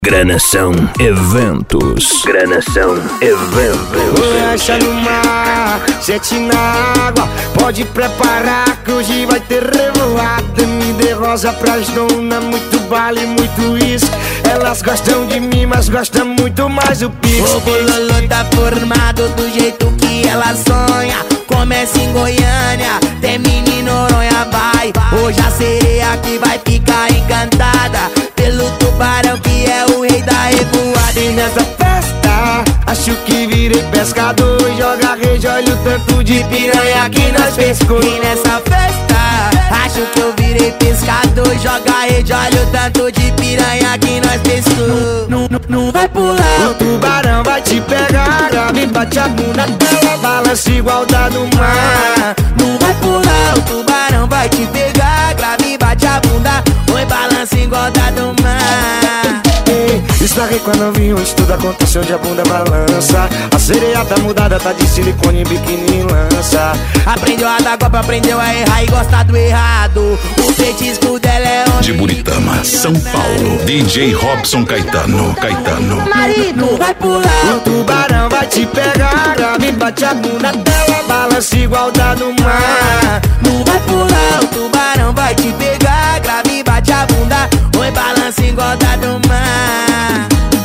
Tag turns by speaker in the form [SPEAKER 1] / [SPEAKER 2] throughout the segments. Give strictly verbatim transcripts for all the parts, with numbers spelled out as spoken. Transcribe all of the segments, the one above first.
[SPEAKER 1] Granação Eventos. Granação Eventos.
[SPEAKER 2] Lancha no mar, sete na água. Pode preparar que hoje vai ter revoada. Me dê rosa pras dona, muito baile, muito isso. Elas gostam de mim, mas gostam muito mais do Pix.
[SPEAKER 3] O bololô tá formado do jeito que ela sonha. Começa em Goiânia, termina em Noronha, vai. Hoje a sereia que vai ficar encantada pelo tubarão que é o rei da revoada.
[SPEAKER 2] E nessa festa, acho que virei pescador. Joga rede, olha o tanto de piranha que nós pescou.
[SPEAKER 3] E nessa festa, acho que eu virei pescador. Joga rede, olha o tanto de piranha que nós pescou. Não, não, não vai pular,
[SPEAKER 2] o tubarão vai te pegar. Grave, bate a bunda dela, balança igual da do mar.
[SPEAKER 3] Não vai pular, o tubarão vai te pegar. Grave, bate a bunda, oi, balança igual da do mar.
[SPEAKER 2] Estarrei com a novinha, onde tudo acontece, onde a bunda balança. A sereia tá mudada, tá de silicone, biquíni lança.
[SPEAKER 3] Aprendeu a dar golpe, aprendeu a errar e gosta do errado. O petisco dela é onde...
[SPEAKER 1] De Buritama, São Paulo, D J Robson Caetano, Caetano.
[SPEAKER 3] Marido, vai pular,
[SPEAKER 2] o tubarão vai te pegar. Grave, bate a bunda dela, balança igual da do mar.
[SPEAKER 3] Não vai pular, o tubarão vai te pegar. Grave, bate a bunda, oi, balança igual da do mar.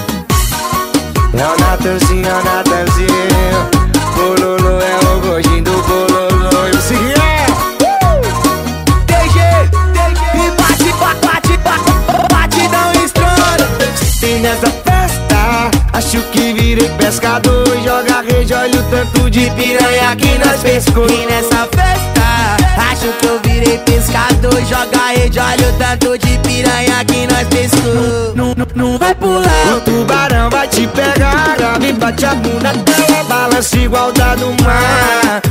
[SPEAKER 2] É o Natanzinho, é o Natanzinho. Bololô é o gordinho do bololô. E o seguinte é
[SPEAKER 3] D J, D J. E bate, bate, bate, bate, não estoura.
[SPEAKER 2] E nessa festa, acho que virei pescador. Joga rede, olha o tanto de piranha que nós pescou.
[SPEAKER 3] E nessa festa, acho que eu virei pescador. Joga rede, olha o tanto de piranha que nós pescou. Não, não, não vai pular,
[SPEAKER 2] o tubarão vai te pegar. Grave, bate a bunda dela, balança igual da do mar.